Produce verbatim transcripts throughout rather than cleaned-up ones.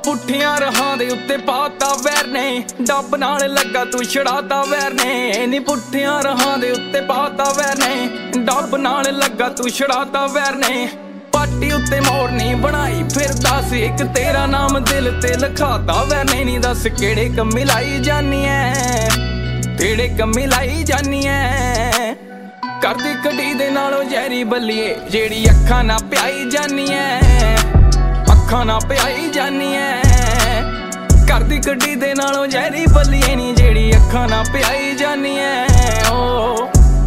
ਪੁੱਠੀਆਂ ਰਾਹਾਂ ਦੇ ਉੱਤੇ ਪਾਤਾ ਵੈਰ ਨੇ, ਡੱਬ ਨਾਲ ਲੱਗਾ ਤੂੰ ਛੜਾਤਾ ਵੈਰ ਨੇ। ਨੀ ਪੁੱਠੀਆਂ ਰਾਹਾਂ ਦੇ ਉੱਤੇ ਪਾਤਾ ਵੈਰ ਨੇ, ਡੱਬ ਨਾਲ ਲੱਗਾ ਤੂੰ ਛੜਾਤਾ ਵੈਰ ਨੇ। ਪਾਟੀ ਉੱਤੇ ਮੋਰਨੀ ਬਣਾਈ ਫਿਰਦਾ ਸੀ, ਇੱਕ ਤੇਰਾ ਨਾਮ ਦਿਲ ਤੇ ਲਿਖਾਤਾ ਵੈਰ ਨੇ। ਨੀ ਦੱਸ ਕਿਹੜੇ ਕੰਮੀ ਲਾਈ ਜਾਨੀ ਐ, ਕਿਹੜੇ ਕੰਮੀ ਲਾਈ ਜਾਨੀ ਐ। ਕਰਦੀ ਕਢੀ ਦੇ ਨਾਲੋਂ ਜ਼ਹਿਰੀ ਬੱਲੀਏ, ਜਿਹੜੀ ਅੱਖਾਂ ਨਾ ਪਿਆਈ ਜਾਨੀ ਐ, ਅੱਖਾਂ ਨਾ ਪਿਆਈ ਜਾਨੀ ਐ। ਕਰਦੀ ਕਢੀ ਦੇ ਨਾਲੋਂ ਜ਼ਹਿਰੀ ਬੱਲੀਏ ਨੀ, ਜਿਹੜੀ ਅੱਖਾਂ ਨਾ ਪਿਆਈ ਜਾਨੀ ਐ। ਓ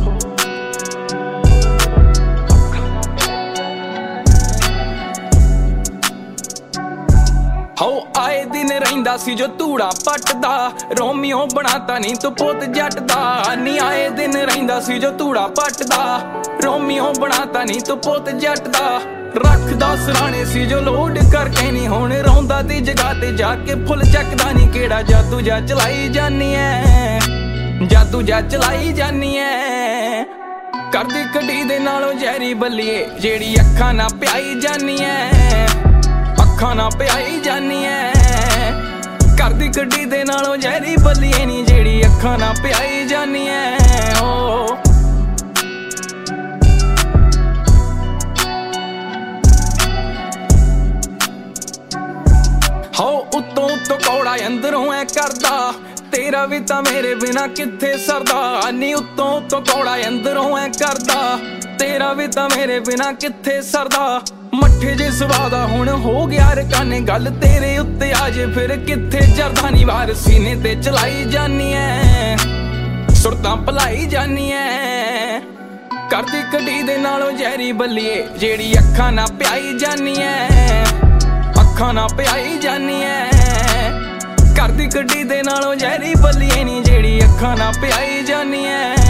ਹੋ ਆਏ ਦਿਨ ਰਹਿੰਦਾ ਸੀ ਜੋ ਧੂੜਾ ਪੱਟਦਾ, ਰੋਮੀਓ ਬਣਾਤਾ ਨੀ ਤੂੰ ਪੁੱਤ ਜੱਟ ਦਾ। ਨੀ ਆਏ ਦਿਨ ਰਹਿੰਦਾ ਸੀ ਜੋ ਧੂੜਾ ਪੱਟਦਾ, ਰੋਮੀਓ ਬਣਾਤਾ ਨੀ ਤੂੰ ਪੁੱਤ ਜੱਟ ਦਾ। ਰੱਖਦਾ ਸਰਾਣੇ ਸੀ ਜੋ ਲੋਡ ਕਰਕੇ ਨੀ, ਹੁਣ ਰੋਂਦਾ ਦੀ ਜਗ੍ਹਾ ਤੇ ਜਾ ਕੇ ਫੁੱਲ ਚੱਕਦਾ ਨੀ। ਕਿਹੜਾ ਜਾਦੂ ਜਾ ਚਲਾਈ ਜਾਨੀ ਐ, ਜਾਦੂ ਜਾ ਚਲਾਈ ਜਾਨੀ ਐ। ਕਰਦੀ ਕਢੀ ਦੇ ਨਾਲੋਂ ਜ਼ਹਿਰੀ ਬੱਲੀਏ, ਜਿਹੜੀ ਅੱਖਾਂ ਨਾ ਪਿਆਈ ਜਾਨੀ ਐ, ਅੱਖਾਂ ਨਾ ਪਿਆਈ ਜਾਨੀ ਐ। ਕਰਦੀ ਕਢੀ ਦੇ ਨਾਲੋਂ ਜ਼ਹਿਰੀ ਬੱਲੀਏ ਨੀ, ਜਿਹੜੀ ਅੱਖਾਂ ਨਾ ਪਿਆਈ ਜਾਨੀ ਐ। ਓ ਹੋ ਉੱਤੋਂ ਉੱਤੋਂ ਕੌੜਾ ਅੰਦਰੋਂ ਐ ਕਰਦਾ, ਤੇਰਾ ਵੀ ਤਾਂ ਮੇਰੇ ਬਿਨਾ ਕਿੱਥੇ ਸਰਦਾ। ਨੀ ਉੱਤੋਂ ਉੱਤੋਂ ਕੌੜਾ ਅੰਦਰੋਂ ਐ ਕਰਦਾ, ਤੇਰਾ ਵੀ ਤਾਂ ਮੇਰੇ ਬਿਨਾ ਕਿੱਥੇ ਸਰਦਾ। ਮੱਠੇ ਜੇ ਸਵਾਦਾ ਹੁਣ ਹੋ ਗਿਆ ਰਕਾਨੇ, ਗੱਲ ਤੇਰੇ ਉੱਤੇ ਆ ਜੇ ਫਿਰ ਕਿੱਥੇ ਜਰਦਾ ਨੀ। ਵਾਰ ਸੀਨੇ ਤੇ ਚਲਾਈ ਜਾਨੀ ਐ, ਸੁਰਤਾਂ ਭਲਾਈ ਜਾਨੀ ਐ। ਕਰਦੀ ਕਢੀ ਦੇ ਨਾਲੋਂ ਜ਼ਹਿਰੀ ਬੱਲੀਏ, ਜਿਹੜੀ ਅੱਖਾਂ ਨਾ ਪਿਆਈ ਜਾਨੀ ਐ, ਅੱਖਾਂ ਨਾ ਪਿਆਈ ਜਾਨੀ ਐ। ਕਰਦੀ ਕਢੀ ਦੇ ਨਾਲੋਂ ਜ਼ਹਿਰੀ ਬੱਲੀਏ ਨੀ, ਜਿਹੜੀ ਅੱਖਾਂ ਨਾ ਪਿਆਈ ਜਾਨੀ ਐ।